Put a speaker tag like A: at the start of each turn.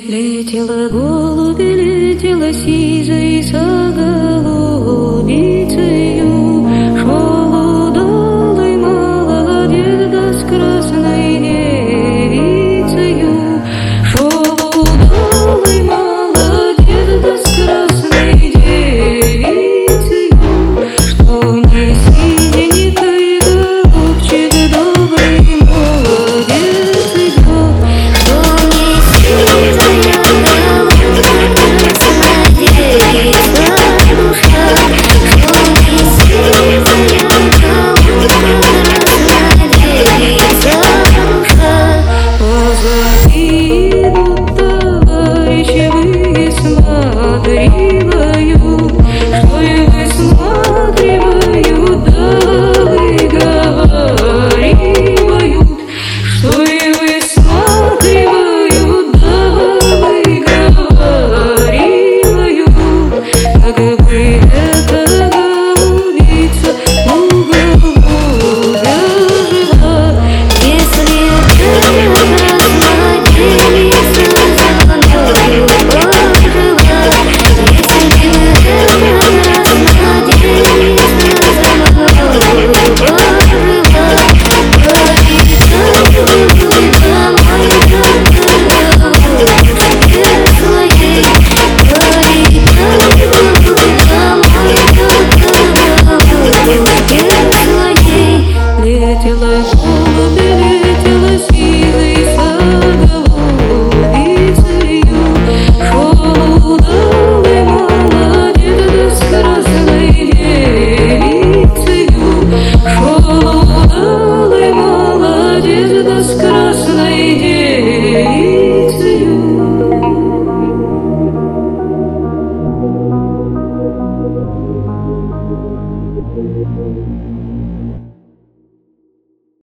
A: Летела голубь, летела сизой за голубицею, шел удалый молодец да с красной девицею, шел удалый молодец да с красной девицею, что не синенько и голубчик добрый молодец идет, что не синенько. Летела голубь, летела сизой за голубицею, шел удалый молодец да с красной девицею, шел удалый молодец да с красной девицею.